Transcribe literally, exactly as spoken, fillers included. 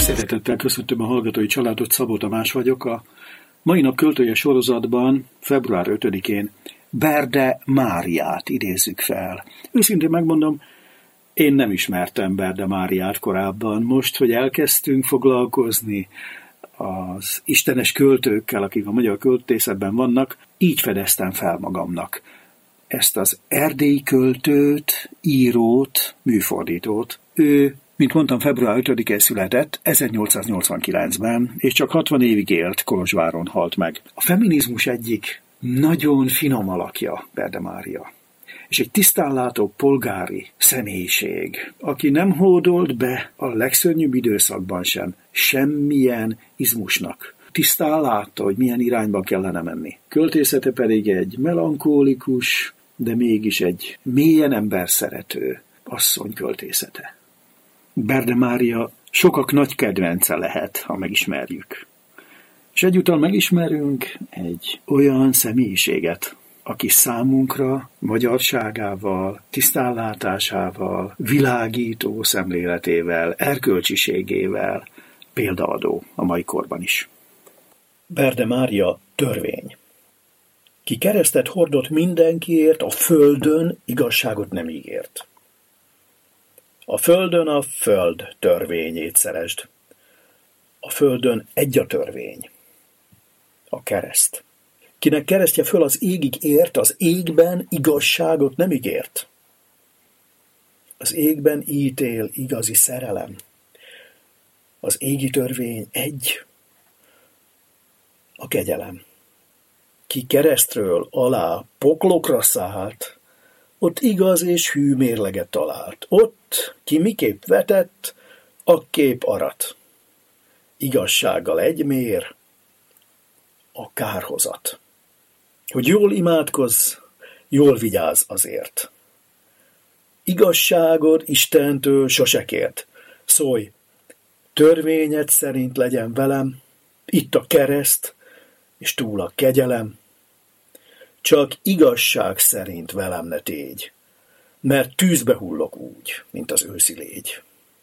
Szeretettel köszöntöm a hallgatói családot, Szabó Tamás vagyok. A mai nap költője sorozatban február ötödikén Berde Máriát idézzük fel. Őszintén megmondom, én nem ismertem Berde Máriát korábban. Most, hogy elkezdtünk foglalkozni az istenes költőkkel, akik a magyar költészetben vannak, így fedeztem fel magamnak ezt az erdélyi költőt, írót, műfordítót. Ő, mint mondtam, február ötödikén született, ezernyolcszáznyolcvankilencben, és csak hatvan évig élt, Kolozsváron halt meg. A feminizmus egyik nagyon finom alakja Berde Mária, és egy tisztánlátó polgári személyiség, aki nem hódolt be a legszörnyűbb időszakban sem semmilyen izmusnak. Tisztán látta, hogy milyen irányba kellene menni. Költészete pedig egy melankólikus, de mégis egy mélyen emberszerető asszony költészete. Berde Mária sokak nagy kedvence lehet, ha megismerjük. És egyúttal megismerünk egy olyan személyiséget, aki számunkra magyarságával, tisztánlátásával, világító szemléletével, erkölcsiségével példaadó a mai korban is. Berde Mária törvény. Ki keresztet hordott mindenkiért, a földön igazságot nem ígért. A földön a föld törvényét szeresd. A földön egy a törvény. A kereszt. Kinek keresztje föl az égig ért, az égben igazságot nem ígért. Az égben ítél igazi szerelem. Az égi törvény egy. A kegyelem. Ki keresztről alá poklokra szállt, ott igaz és hű mérleget talált. Ott, ki miképp vetett, akképp arat. Igazsággal egymér a kárhozat. Hogy jól imádkozz, jól vigyázz azért. Igazságod Istentől sose kért. Szólj, törvényed szerint legyen velem, itt a kereszt, és túl a kegyelem. Csak igazság szerint velem ne tégy, mert tűzbe hullok úgy, mint az őszi légy.